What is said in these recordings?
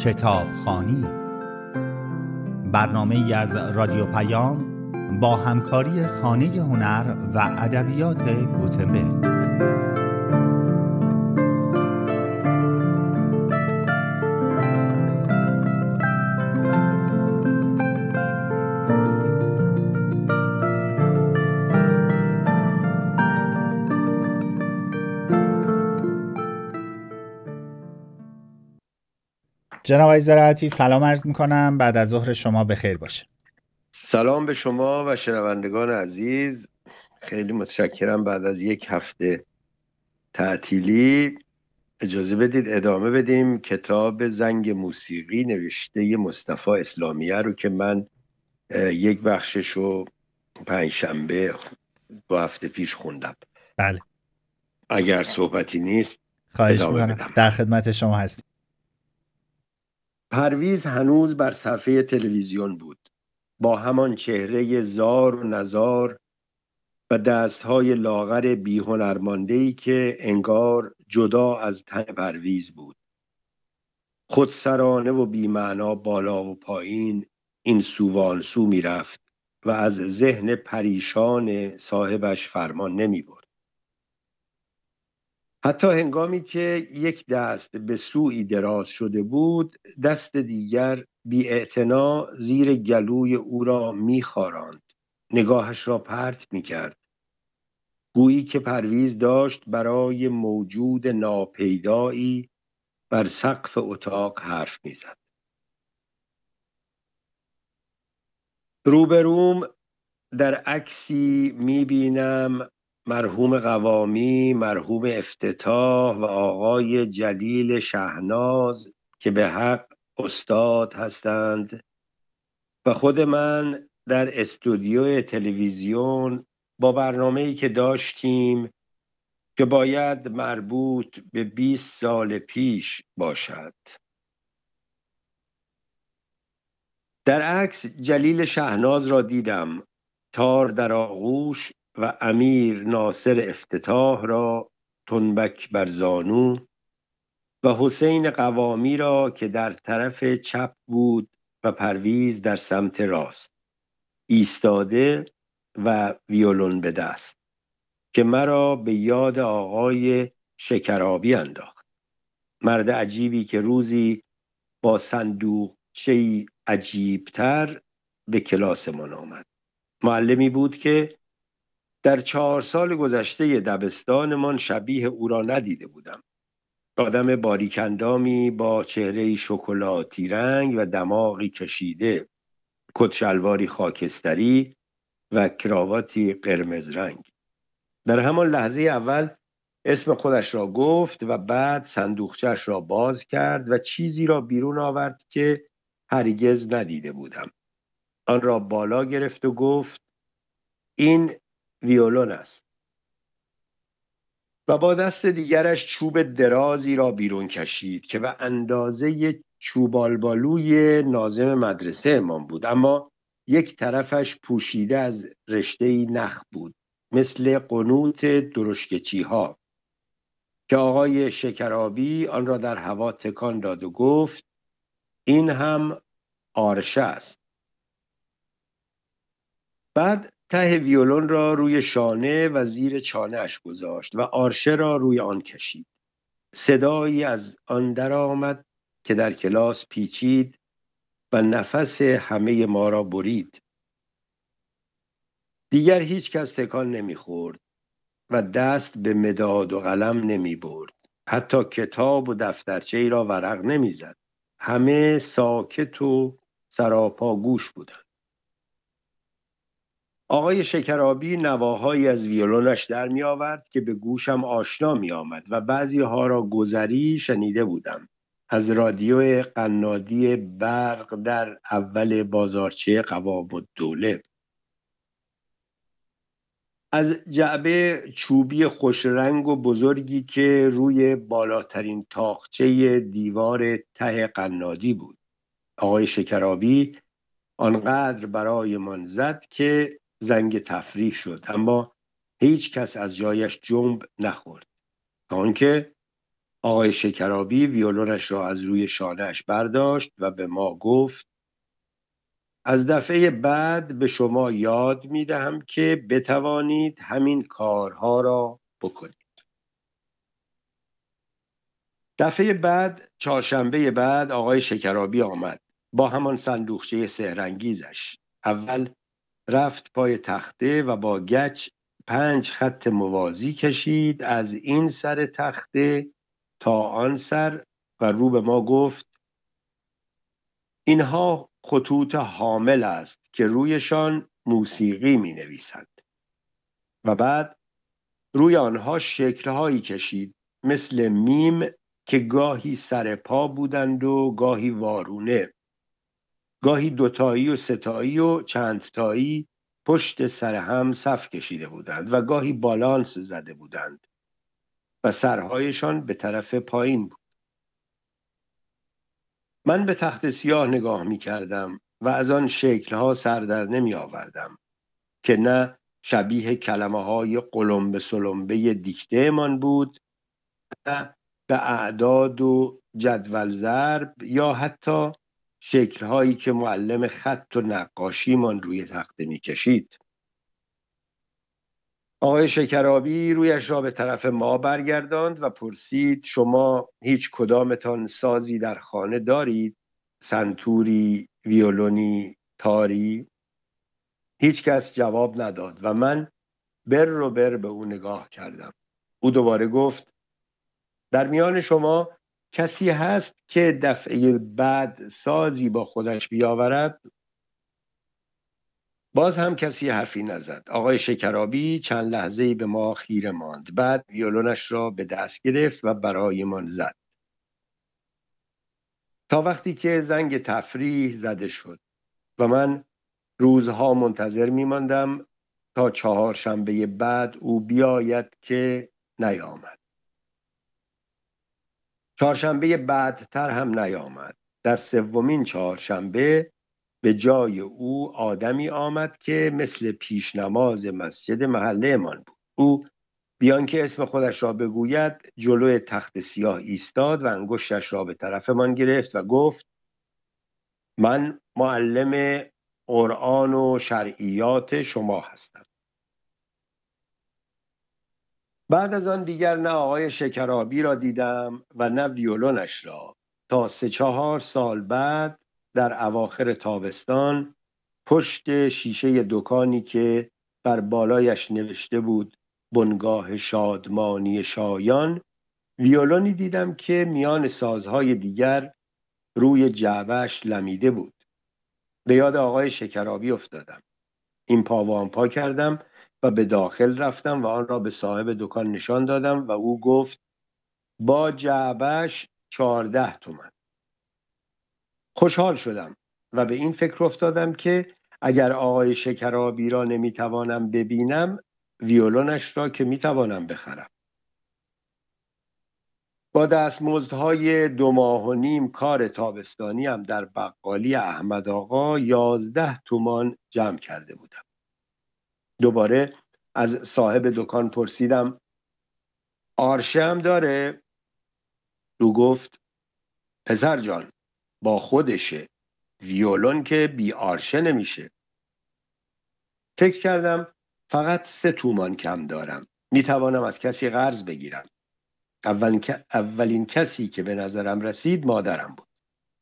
کتابخوانی، برنامه‌ای از رادیو پیام با همکاری خانه هنر و ادبیات گوتنبرگ. جناب آقای زراعتی، سلام عرض می‌کنم. بعد از ظهر شما بخیر باشه. سلام به شما و شنوندگان عزیز. خیلی متشکرم. بعد از یک هفته تعطیلی اجازه بدید ادامه بدیم کتاب زنگ موسیقی نوشته مصطفی اسلامیه رو که من یک بخشش رو پنجشنبه 2 هفته پیش خوندم. بله، اگر صحبتی نیست خواهش ادامه می‌کنم. بدم. در خدمت شما هستیم. پرویز هنوز بر صفحه تلویزیون بود، با همان چهره زار و نزار و دستهای لاغر بی‌هنرمنده‌ای که انگار جدا از تن پرویز بود. خودسرانه و بی‌معنا بالا و پایین این سو و آن سو می‌رفت و از ذهن پریشان صاحبش فرمان نمی‌برد. حتی هنگامی که یک دست به سوی دراز شده بود، دست دیگر بی‌اعتنا زیر گلوی او را می‌خاراند، نگاهش را پرت می‌کرد، گویی که پرویز داشت برای موجود ناپیدایی بر سقف اتاق حرف می‌زد. روبروم در عکسی می‌بینم مرحوم قوامی، مرحوم افتتاح و آقای جلیل شهناز که به حق استاد هستند و خود من در استودیو تلویزیون با برنامه‌ای که داشتیم که باید مربوط به 20 سال پیش باشد. در عکس جلیل شهناز را دیدم، تار در آغوش، و امیر ناصر افتتاح را تنبک بر زانو، و حسین قوامی را که در طرف چپ بود و پرویز در سمت راست ایستاده و ویولون به دست، که مرا به یاد آقای شکرابی انداخت. مرد عجیبی که روزی با صندوقچه‌ای عجیبتر به کلاسمان آمد. معلمی بود که در 4 سال گذشته دبستانمان شبیه او را ندیده بودم. آدم باریکندامی با چهره‌ای شکلاتی رنگ و دماغی کشیده، کت شلواری خاکستری و کراواتی قرمز رنگ. در همان لحظه اول اسم خودش را گفت و بعد صندوقچه‌اش را باز کرد و چیزی را بیرون آورد که هرگز ندیده بودم. آن را بالا گرفت و گفت این ویولون است. و با دست دیگرش چوب درازی را بیرون کشید که به اندازه چوبالبالوی ناظم مدرسه امان بود، اما یک طرفش پوشیده از رشته‌ای نخ بود، مثل قنوت درشکچی‌ها، که آقای شکرابی آن را در هوا تکان داد و گفت این هم آرشه است. بعد ته ویولون را روی شانه و زیر چانه‌اش گذاشت و آرشه را روی آن کشید. صدایی از آن در آمد که در کلاس پیچید و نفس همه ما را برید. دیگر هیچ کس تکان نمی‌خورد و دست به مداد و قلم نمی‌برد. حتی کتاب و دفترچه‌ای را ورق نمی‌زد. همه ساکت و سراپا گوش بودند. آقای شکرابی نواهایی از ویولونش در می آورد که به گوشم آشنا می آمد و بعضی ها را گذری شنیده بودم. از رادیو قنادی برق در اول بازارچه قوام الدوله، از جعبه چوبی خوش رنگ و بزرگی که روی بالاترین تاقچه دیوار ته قنادی بود. آقای شکرابی آنقدر برایمان زد که زنگ تفریح شد، اما هیچ کس از جایش جنب نخورد، تا آنکه آقای شکرابی ویولونش را از روی شانه‌اش برداشت و به ما گفت: از دفعه بعد به شما یاد می‌دهم که بتوانید همین کارها را بکنید. دفعه بعد، چهارشنبه بعد، آقای شکرابی آمد با همان صندوقچه سحرانگیزش. اول رفت پای تخته و با گچ 5 خط موازی کشید از این سر تخته تا آن سر و رو به ما گفت: اینها خطوط حامل است که رویشان موسیقی می نویسند. و بعد روی آنها شکلهایی کشید مثل میم که گاهی سر پا بودند و گاهی وارونه، گاهی دوتایی و ستایی و چندتایی پشت سر هم صف کشیده بودند و گاهی بالانس زده بودند و سرهایشان به طرف پایین بود. من به تخت سیاه نگاه می کردم و از آن شکلها سر در نمی آوردم که نه شبیه کلمه های قلمبه سلمبه دیکته من بود، نه به اعداد و جدول ضرب یا حتی شکلهایی که معلم خط و نقاشی من روی تخته می کشید. آقای شکرابی رویش را به طرف ما برگرداند و پرسید: شما هیچ کدامتان سازی در خانه دارید؟ سنتوری، ویولونی، تاری؟ هیچ کس جواب نداد و من بر به او نگاه کردم. او دوباره گفت: در میان شما کسی هست که دفعه بعد سازی با خودش بیاورد؟ باز هم کسی حرفی نزد. آقای شکرابی چند لحظه‌ای به ما خیره ماند. بعد ویولونش را به دست گرفت و برایمان زد تا وقتی که زنگ تفریح زده شد و من روزها منتظر می‌ماندم تا چهارشنبه بعد او بیاید که نیامد. چهارشنبه بعدتر هم نیامد. در سومین چهارشنبه به جای او آدمی آمد که مثل پیشنماز مسجد محله من بود. او بیان که اسم خودش را بگوید جلوی تخت سیاه ایستاد و انگشتش را به طرف من گرفت و گفت: من معلم قرآن و شرعیات شما هستم. بعد از آن دیگر نه آقای شکرابی را دیدم و نه ویولونش را تا 3-4 سال بعد در اواخر تابستان پشت شیشه دکانی که بر بالایش نوشته بود بنگاه شادمانی شایان ویولونی دیدم که میان سازهای دیگر روی جعبه‌اش لمیده بود. به یاد آقای شکرابی افتادم. این پا و آن پا کردم و به داخل رفتم و آن را به صاحب دکان نشان دادم و او گفت: با جعبه‌اش 14 تومان. خوشحال شدم و به این فکر افتادم که اگر آقای شکرابی را نمیتوانم ببینم ویولونش را که میتوانم بخرم. با دستمزدهای 2.5 ماه کار تابستانی هم در بقالی احمد آقا 11 تومان جمع کرده بودم. دوباره از صاحب دکان پرسیدم: آرشه هم داره؟ او گفت: پسر جان با خودشه، ویولون که بی آرشه نمیشه. فکر کردم فقط 3 تومان کم دارم، میتوانم از کسی قرض بگیرم. اولین کسی که به نظرم رسید مادرم بود.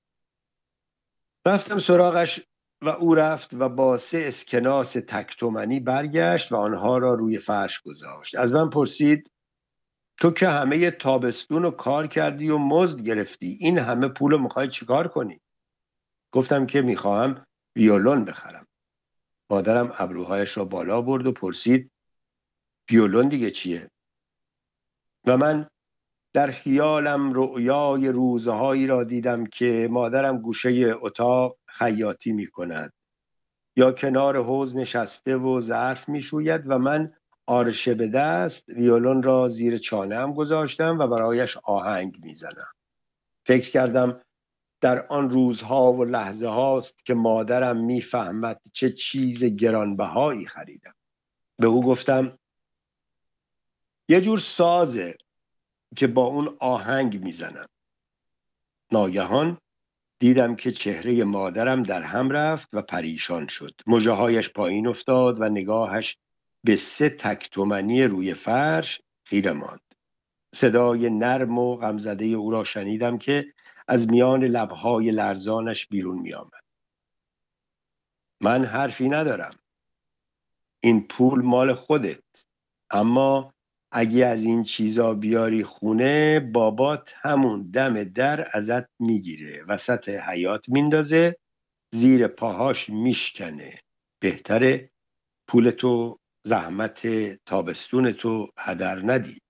رفتم سراغش و او رفت و با 3 اسکناس تک تومانی برگشت و آنها را روی فرش گذاشت. از من پرسید: تو که همه تابستون رو کار کردی و مزد گرفتی، این همه پول رو میخوای چیکار کنی؟ گفتم که میخواهم ویولون بخرم. مادرم ابروهایش را بالا برد و پرسید: ویولون دیگه چیه؟ و من در خیالم رؤیای روزهایی را دیدم که مادرم گوشه اتاق خیاطی می کند یا کنار حوض نشسته و ظرف می شوید و من آرشه به دست ویولون را زیر چانه‌ام گذاشتم و برایش آهنگ می زنم. فکر کردم در آن روزها و لحظه هاست که مادرم می فهمد چه چیز گرانبهایی خریدم. به او گفتم: یه جور سازه، که با اون آهنگ میزنم. ناگهان دیدم که چهره مادرم در هم رفت و پریشان شد. مژه‌هایش پایین افتاد و نگاهش به 3 تک تومانی روی فرش خیره ماند. صدای نرم و غمزده او را شنیدم که از میان لبهای لرزانش بیرون می آمد. من حرفی ندارم. این پول مال خودت. اما اگه از این چیزا بیاری خونه، بابات همون دم در ازت میگیره، وسط حیاط میندازه، زیر پاهاش میشکنه. بهتره پولتو، زحمت تابستونتو هدر ندی.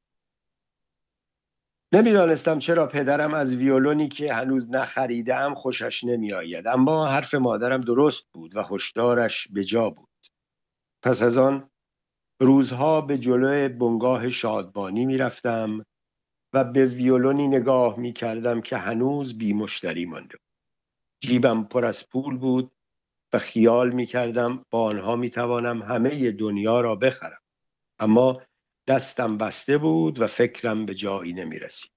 نمیدانستم چرا پدرم از ویولونی که هنوز نخریدم خوشش نمی آید، اما حرف مادرم درست بود و هشدارش به جا بود. پس از آن روزها به جلوی بنگاه شادبانی می رفتم و به ویولونی نگاه می کردم که هنوز بی مشتری مانده بود. جیبم پر از پول بود و خیال می کردم با آنها می توانم همه دنیا را بخرم، اما دستم بسته بود و فکرم به جایی نمی رسید.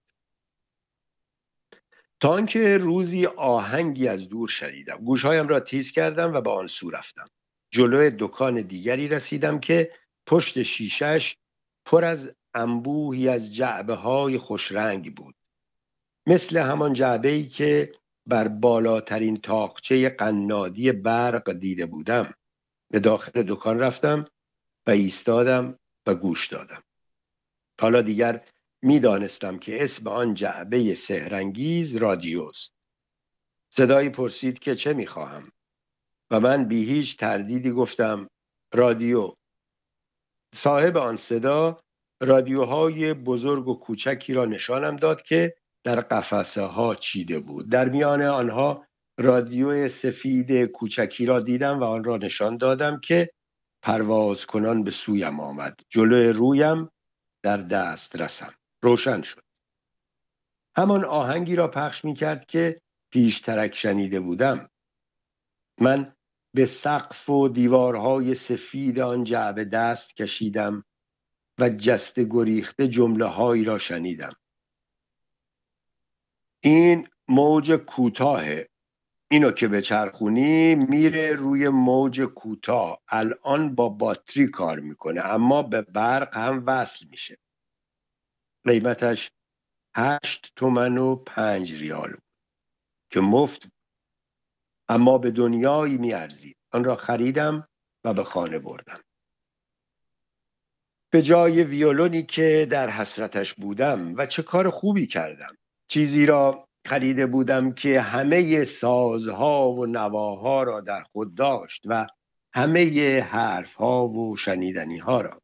تا آنکه روزی آهنگی از دور شنیدم. گوشهایم را تیز کردم و به آن سو رفتم. جلوی دکان دیگری رسیدم که پشت شیشش پر از انبوهی از جعبه‌های خوشرنگ بود، مثل همان جعبه‌ای که بر بالاترین طاقچه قنادی برق دیده بودم. به داخل دکان رفتم و ایستادم و گوش دادم. حالا دیگر می‌دانستم که اسم آن جعبه سحرانگیز رادیوست. صدایی پرسید که چه می‌خواهم و من بی هیچ تردیدی گفتم رادیو. صاحب آن صدا رادیوهای بزرگ و کوچکی را نشانم داد که در قفسه ها چیده بود. در میان آنها رادیو سفید کوچکی را دیدم و آن را نشان دادم که پرواز کنان به سویم آمد. جلوی رویم در دست رسم. روشن شد. همان آهنگی را پخش می کرد که پیشترک شنیده بودم. من به سقف و دیوارهای سفید آن جعبه دست کشیدم و جسته گریخته جمله هایی را شنیدم. این موج کوتاهه. اینو که بچرخونی میره روی موج کوتاه. الان با باتری کار میکنه، اما به برق هم وصل میشه. قیمتش 8.05 بود که مفت بود، اما به دنیایی میارزید. آن را خریدم و به خانه بردم. به جای ویولونی که در حسرتش بودم، و چه کار خوبی کردم. چیزی را خریده بودم که همه سازها و نواها را در خود داشت و همه حرفها و شنیدنیها را.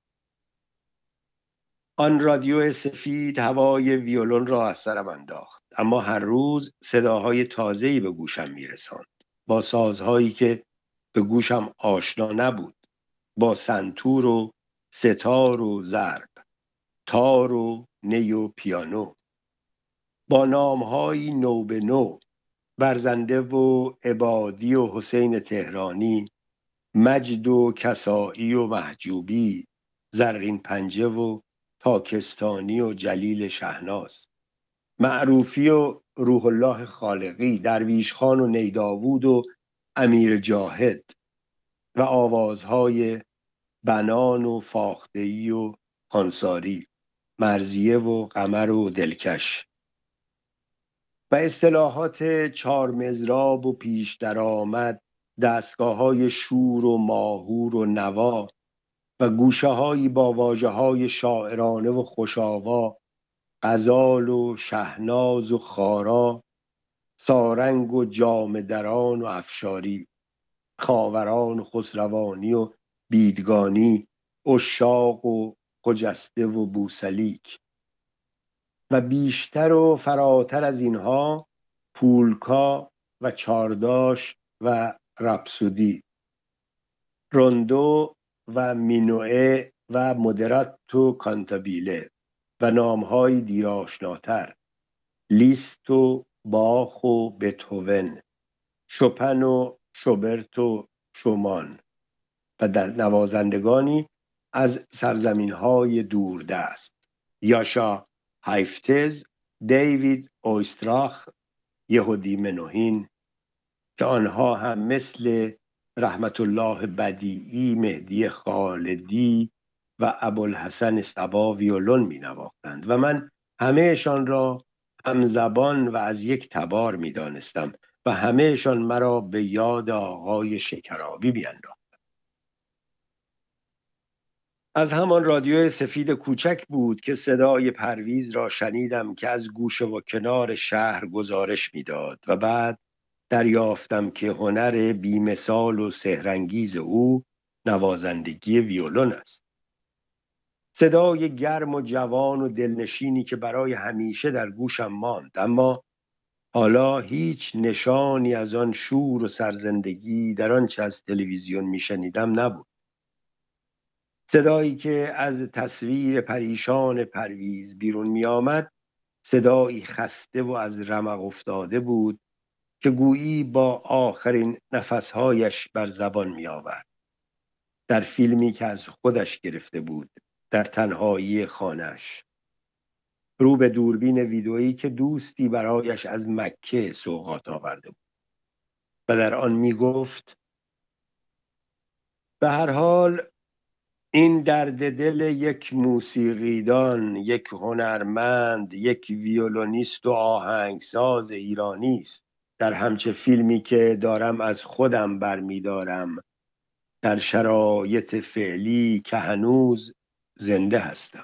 آن رادیو سفید هوای ویولون را از سرم انداخت، اما هر روز صداهای تازه‌ای به گوشم میرساند، با سازهایی که به گوشم آشنا نبود، با سنتور و ستار و ضرب، تار و نی و پیانو، با نامهایی نو به نو: برزنده و عبادی و حسین تهرانی، مجد و کسایی و محجوبی، زرین پنجه و تاکستانی و جلیل شهناز، معروفی و روح الله خالقی، درویش خان و نیداوود و امیر جاهد، و آوازهای بنان و فاخته‌ای و خانساری، مرضیه و قمر و دلکش، و اصطلاحات چارمزراب و پیش درآمد، دستگاه‌های شور و ماهور و نوا، و گوشه‌هایی با واژه‌های شاعرانه و خوش‌آوا: غزال و شهناز و خارا، سارنگ و جامه دران و افشاری، خاوران و خسروانی و بیدگانی، عشاق و خجسته و بوسلیک. و بیشتر و فراتر از اینها پولکا و چارداش و رپسودی، روندو و مینوئه و مودراتو کانتابیله، و نامهای دیرآشناتر: لیست و باخ و بتهوون، شوپن و شوبرت و شومان، و نوازندگانی از سرزمین‌های دوردست: یاشا هایفتز، دیوید اویستراخ، یهودی منوهین که آنها هم مثل رحمت الله بدیعی، مهدی خالدی و ابوالحسن صبا ویولون می نواختند و من همهشان را همزبان و از یک تبار می دانستم و همهشان مرا به یاد آقای شکرابی بینداخت. از همان رادیو سفید کوچک بود که صدای پرویز را شنیدم که از گوشه و کنار شهر گزارش میداد و بعد دریافتم که هنر بی‌مثال و سحرانگیز او نوازندگی ویولون است. صدای گرم و جوان و دلنشینی که برای همیشه در گوشم ماند، اما حالا هیچ نشانی از آن شور و سرزندگی در آنچه از تلویزیون میشنیدم نبود. صدایی که از تصویر پریشان پرویز بیرون می آمد صدایی خسته و از رمق افتاده بود که گویی با آخرین نفسهایش بر زبان می آورد. در فیلمی که از خودش گرفته بود، در تنهایی خانه‌اش، رو به دوربین ویدئویی که دوستی برایش از مکه سوغات آورده بود و در آن می گفت: به هر حال این درد دل یک موسیقیدان، یک هنرمند، یک ویولونیست و آهنگساز ایرانی است. در همچه فیلمی که دارم از خودم برمی‌دارم، در شرایط فعلی که هنوز زنده هستم.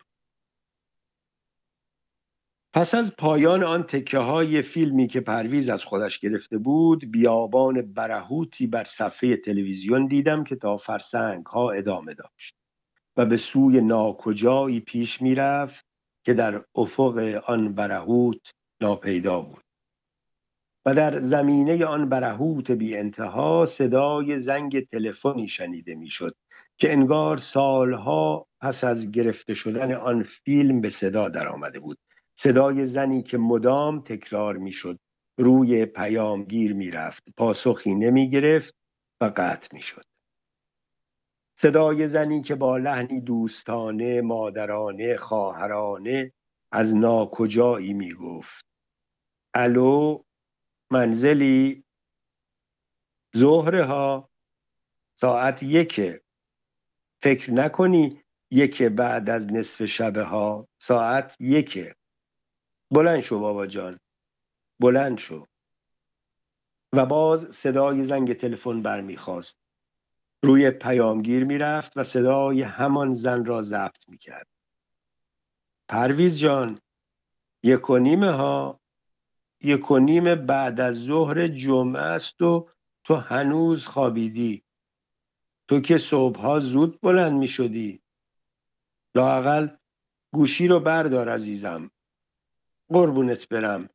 پس از پایان آن تکه های فیلمی که پرویز از خودش گرفته بود، بیابان برهوتی بر صفحه تلویزیون دیدم که تا فرسنگ ها ادامه داشت و به سوی ناکجایی پیش می رفت که در افق آن برهوت ناپیدا بود و در زمینه آن برهوت بی انتها صدای زنگ تلفنی شنیده می شد که انگار سالها پس از گرفته شدن آن فیلم به صدا در آمده بود. صدای زنی که مدام تکرار می شد، روی پیامگیر می رفت، پاسخی نمی گرفت و قطع می شد. صدای زنی که با لحنی دوستانه، مادرانه، خواهرانه از ناکجایی می گفت: الو، منزلی؟ ظهره ها، ساعت 1، فکر نکنی 1 بعد از نصف شبه ها، ساعت 1. بلند شو بابا جان، بلند شو. و باز صدای زنگ تلفن برمیخاست. روی پیامگیر میرفت و صدای همان زن را ضبط میکرد: پرویز جان، 1:30 ها، 1:30 بعد از ظهر جمعه است و تو هنوز خوابیدی. تو که صبحها زود بلند می شدی. لااقل گوشی رو بردار عزیزم، قربونت برم.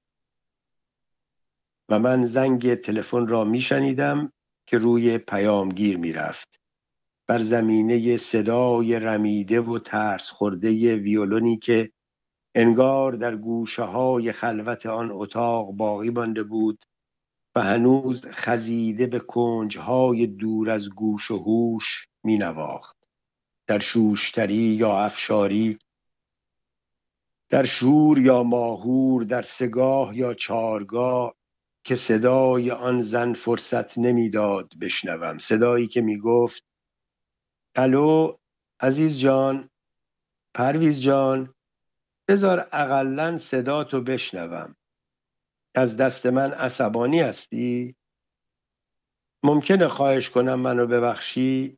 و من زنگ تلفن را می شنیدم که روی پیامگیر می رفت. بر زمینه صدای رمیده و ترس خورده ویولونی که انگار در گوشه های خلوت آن اتاق باقی مانده بود و هنوز خزیده به کنجهای دور از گوش و هوش می نواخت. در شوشتری یا افشاری، در شور یا ماهور، در سگاه یا چارگاه، که صدای آن زن فرصت نمیداد بشنوم. صدایی که می گفت: الو عزیز جان، پرویز جان، بذار اقلن صداتو بشنوم. از دست من عصبانی هستی؟ ممکنه خواهش کنم منو ببخشی؟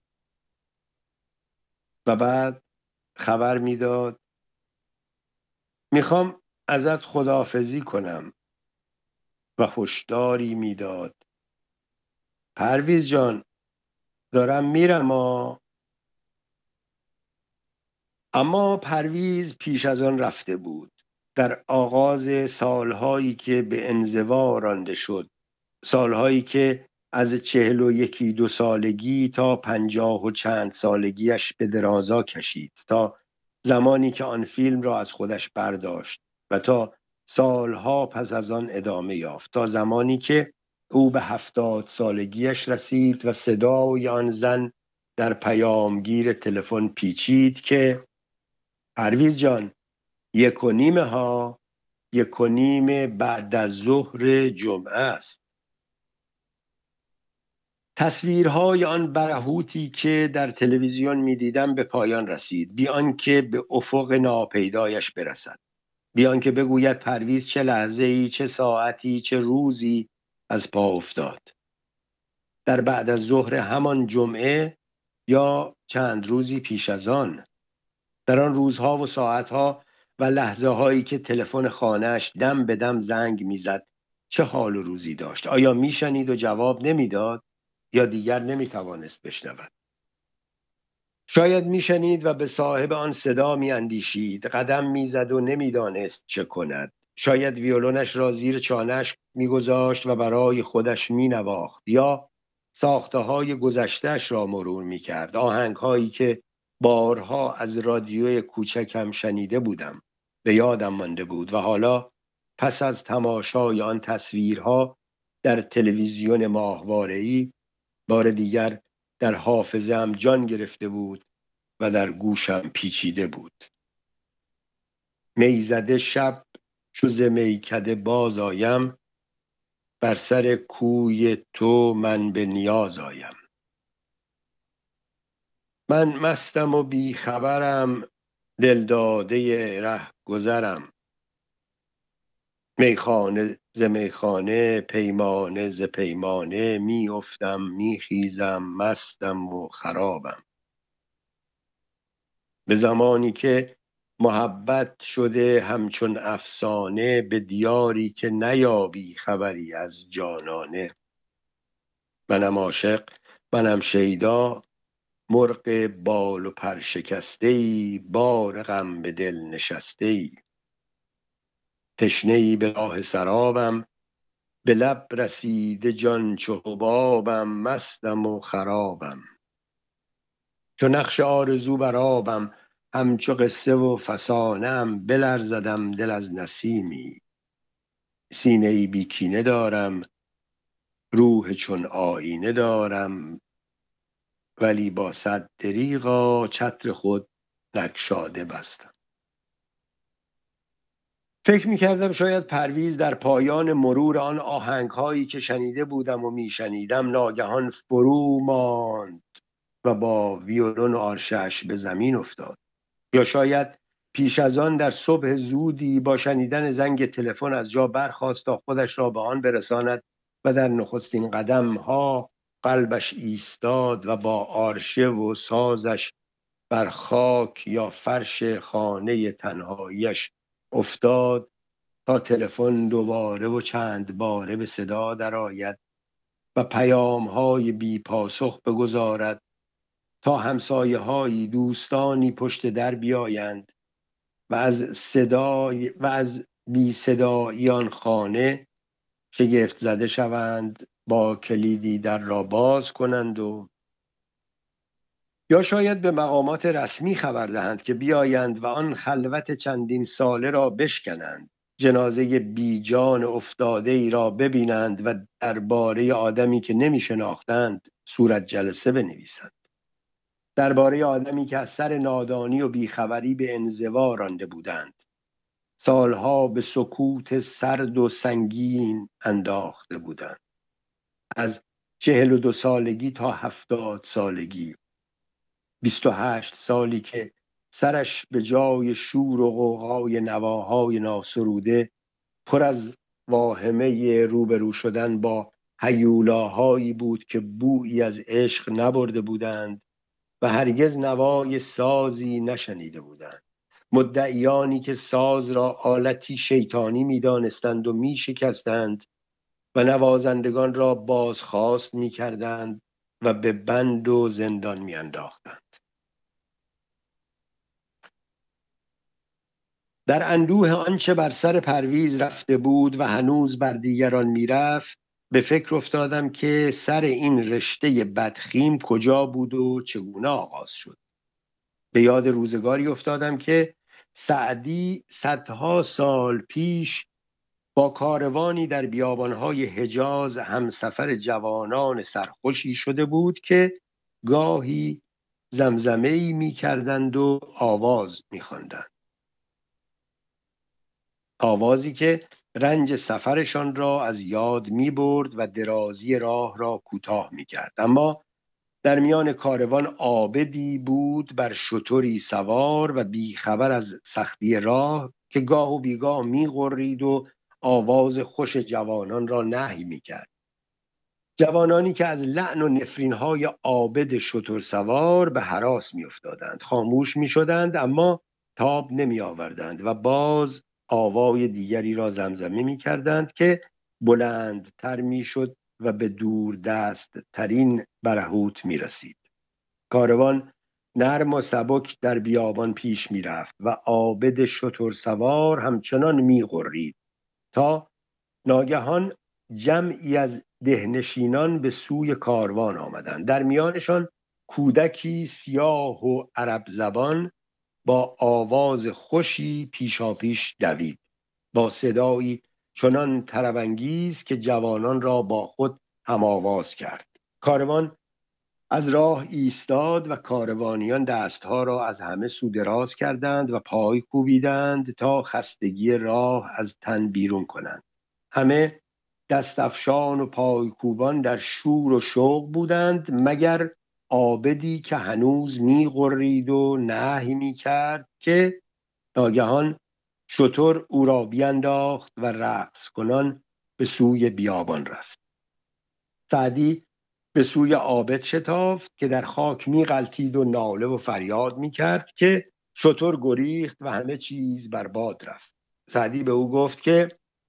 و بعد خبر میداد: میخوام ازت خداحافظی کنم. و هشداری میداد: پرویز جان، دارم میرم اما پرویز پیش از آن رفته بود. در آغاز سالهایی که به انزوا رانده شد، سالهایی که از 41 سالگی تا 50 و چند سالگیش به درازا کشید، تا زمانی که آن فیلم را از خودش برداشت و تا سالها پس از آن ادامه یافت، تا زمانی که او به 70 سالگیش رسید و صدای آن زن در پیامگیر تلفن پیچید که: پرویز جان، 1:30 ها، 1:30 بعد از ظهر جمعه است. تصویرهای آن برهوتی که در تلویزیون می‌دیدم به پایان رسید، بی آنکه به افق ناپیدایش برسد، بی آنکه بگوید پرویز چه لحظه‌ای، چه ساعتی، چه روزی از پا افتاد. در بعد از ظهر همان جمعه یا چند روزی پیش از آن، در آن روزها و ساعتها و لحظه هایی که تلفن خانه‌اش دم به دم زنگ میزد، چه حال و روزی داشت؟ آیا میشنید و جواب نمیداد یا دیگر نمیتوانست بشنود؟ شاید میشنید و به صاحب آن صدا میاندیشید، قدم میزد و نمیدانست چه کند. شاید ویولونش را زیر چانه‌اش میگذاشت و برای خودش مینواخت، یا ساخته‌های گذشته‌اش را مرور میکرد، آهنگ‌هایی که بارها از رادیوی کوچکم شنیده بودم به یادم مانده بود و حالا پس از تماشای آن تصویرها در تلویزیون ماهواره‌ای بار دیگر در حافظه‌ام جان گرفته بود و در گوشم پیچیده بود. میزده شب چو ز میکده باز آیم، بر سر کوی تو من به نیاز آیم. من مستم و بی خبرم، دلداده ره گذرم، میخانه ز میخانه، پیمانه ز پیمانه، می افتم می خیزم، مستم و خرابم. به زمانی که محبت شده همچون افسانه، به دیاری که نیابی خبری از جانانه. منم عاشق، منم شیدا، مرغ بال و پر شکسته‌ای، بار غم به دل نشسته‌ای. تشنه‌ای به راه سرابم، به لب رسیده جان چو حبابم، مستم و خرابم. چو نقش آرزو بر آبم، همچو قصه و فسانه ام، بلرزدم دل از نسیمی. سینه‌ای بی کینه دارم، روح چون آیینه دارم، ولی با صد دریغا چتر خود نگشاده بستم. فکر می‌کردم شاید پرویز در پایان مرور آن آهنگ‌هایی که شنیده بودم و می‌شنیدم ناگهان فرو ماند و با ویولون و آرشش به زمین افتاد. یا شاید پیش از آن در صبح زودی با شنیدن زنگ تلفن از جا برخاست تا خودش را به آن برساند و در نخستین قدم ها قلبش ایستاد و با آرشه و سازش بر خاک یا فرش خانه تنهاییش افتاد تا تلفن دوباره و چند باره به صدا درآید و پیام های بی پاسخ بگذارد تا همسایه هایی، دوستانی پشت در بیایند و از بی صدایی آن خانه شگفت زده شوند، با کلیدی در را باز کنند و یا شاید به مقامات رسمی خبر دهند که بیایند و آن خلوت چندین ساله را بشکنند، جنازه بی جان افتاده ای را ببینند و درباره آدمی که نمی شناختند صورت جلسه بنویسند، درباره آدمی که از سر نادانی و بیخبری به انزوا رانده بودند، سالها به سکوت سرد و سنگین انداخته بودند، از 42 سالگی تا 70 سالگی، 28 سالی که سرش به جای شور و غوغای نواهای ناسروده پر از واهمه روبرو شدن با هیولاهایی بود که بویی از عشق نبرده بودند و هرگز نوای سازی نشنیده بودند، مدعیانی که ساز را آلتی شیطانی می‌دانستند و می‌شکستند و نوازندگان را بازخواست می‌کردند و به بند و زندان می‌انداختند. در اندوه آنچه بر سر پرویز رفته بود و هنوز بر دیگران می‌رفت، به فکر افتادم که سر این رشته بدخیم کجا بود و چگونه آغاز شد. به یاد روزگاری افتادم که سعدی صدها سال پیش با کاروانی در بیابانهای حجاز همسفر جوانان سرخوشی شده بود که گاهی زمزمه‌ای می‌کردند و آواز می‌خواندند. آوازی که رنج سفرشان را از یاد می برد و درازی راه را کوتاه می کرد. اما در میان کاروان عابدی بود بر شتری سوار و بیخبر از سختی راه که گاه و بیگاه می غرید و آواز خوش جوانان را نهی می کرد. جوانانی که از لعن و نفرین‌های عابد شتر سوار به هراس می افتادند، خاموش می شدند اما تاب نمی آوردند و باز آوای دیگری را زمزمه می کردند که بلندتر می شد و به دور دست ترین برهوت می رسید. کاروان نرم و سبک در بیابان پیش می رفت و عابد شتر سوار همچنان می غرید تا ناگهان جمعی از دهنشینان به سوی کاروان آمدند. در میانشان کودکی سیاه و عرب زبان با آواز خوشی پیشاپیش دوید، با صدایی چنان طرب‌انگیز که جوانان را با خود هم آواز کرد. کاروان از راه ایستاد و کاروانیان دستها را از همه سو دراز کردند و پای کوبیدند تا خستگی راه از تن بیرون کنند. همه دستافشان و پایکوبان در شور و شوق بودند مگر عابدی که هنوز می غرید و نهی می کرد که ناگهان شتر او را بینداخت و رقص کنان به سوی بیابان رفت. سعدی به سوی عابد شتافت که در خاک می غلتید و ناله و فریاد می کرد که شتر گریخت و همه چیز برباد رفت. سعدی به او گفت که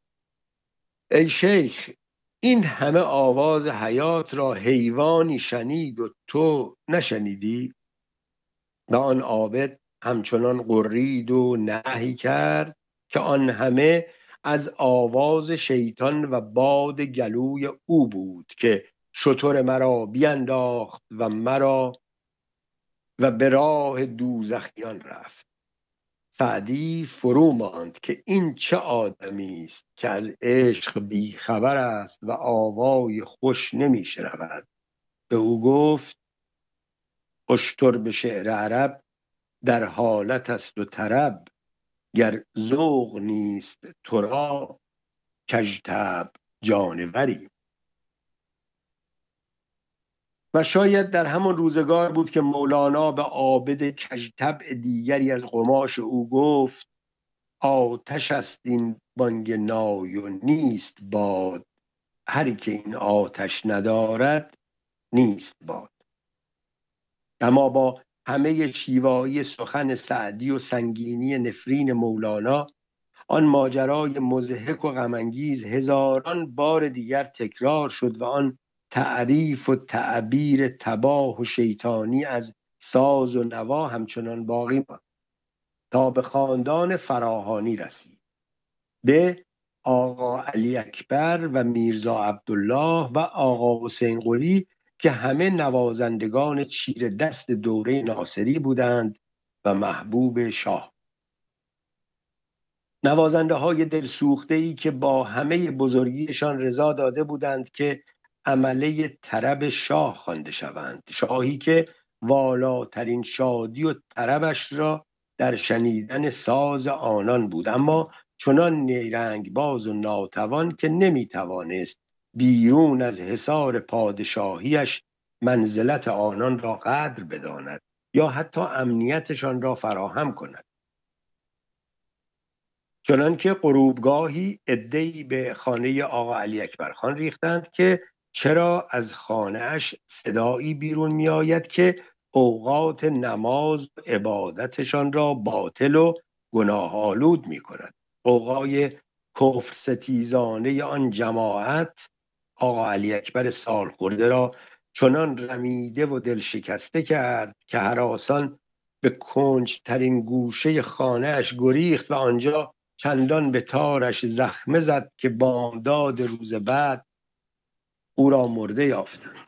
ای شیخ، این همه آواز حیات را حیوانی شنید و تو نشنیدی؟ و آن عابد همچنان غرید و نهی کرد که آن همه از آواز شیطان و باد گلوی او بود که شتر مرا بینداخت و مرا و به راه دوزخیان رفت. سعدی فرو ماند که این چه آدمی است که از عشق بیخبر است و آوای خوش نمی شنود. به او گفت اشتر به شعر عرب در حالت است و طرب، گر ذوق نیست تو را کژطبع جانوری. و شاید در همان روزگار بود که مولانا به عابد کژطبع دیگری از قماش او گفت آتش است این بانگ نای و نیست باد، هر که این آتش ندارد نیست باد. اما با همه شیوایی سخن سعدی و سنگینی نفرین مولانا، آن ماجرای مضحک و غم‌انگیز هزاران بار دیگر تکرار شد و آن تعریف و تعبیر تباه و شیطانی از ساز و نوا همچنان باقی ماند تا به خاندان فراهانی رسید، به آقا علی اکبر و میرزا عبدالله و آقا حسین قلی که همه نوازندگان چیر دست دوره ناصری بودند و محبوب شاه. نوازنده های دلسوخته‌ای که با همه بزرگیشان رضا داده بودند که عمله طرب شاه خوانده شوند، شاهی که والاترین شادی و طربش را در شنیدن ساز آنان بود، اما چنان نیرنگ باز و ناتوان که نمیتوانست بیرون از حصار پادشاهیش منزلت آنان را قدر بداند یا حتی امنیتشان را فراهم کند. چنانکه غروبگاهی عده‌ای به خانه آقا علی اکبر خان ریختند که چرا از خانه‌اش صدایی بیرون می آید که اوقات نماز و عبادتشان را باطل و گناه آلود می کند. اوقای کفر ستیزانه آن جماعت آقا علی اکبر سالخورده را چنان رمیده و دل شکسته کرد که هراسان به کنجترین گوشه خانه‌اش گریخت و آنجا چندان به تارش زخمه زد که بامداد روز بعد او را مرده یافتند.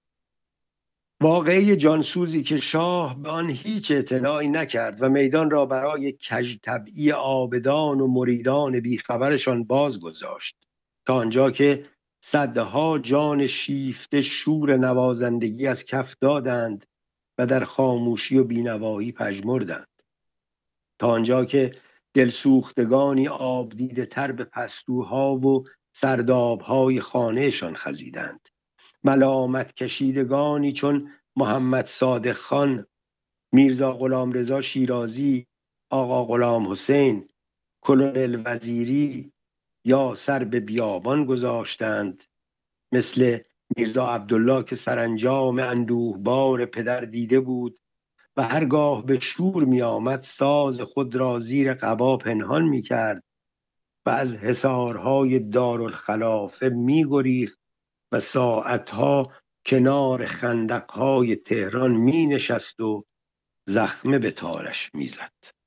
واقعه جانسوزی که شاه به آن هیچ اعتنایی نکرد و میدان را برای کژطبعی عابدان و مریدان بیخبرشان باز گذاشت تا آنجا که صدها جان شیفته شور نوازندگی از کف دادند و در خاموشی و بینوایی پژمردند، تا آنجا که دلسوختگانی آب دیده تر به پستوها و سردابهای خانهشان خزیدند. ملامت کشیدگانی چون محمد صادق خان، میرزا غلامرضا شیرازی، آقا غلام حسین، کلونل وزیری یا سر به بیابان گذاشتند، مثل میرزا عبدالله که سرانجام اندوهبار پدر دیده بود و هرگاه به شور می آمد ساز خود را زیر قبا پنهان می کرد و از حصارهای دارالخلافه می گریخت و ساعتها کنار خندقهای تهران می نشست و زخمه به تارش می زد.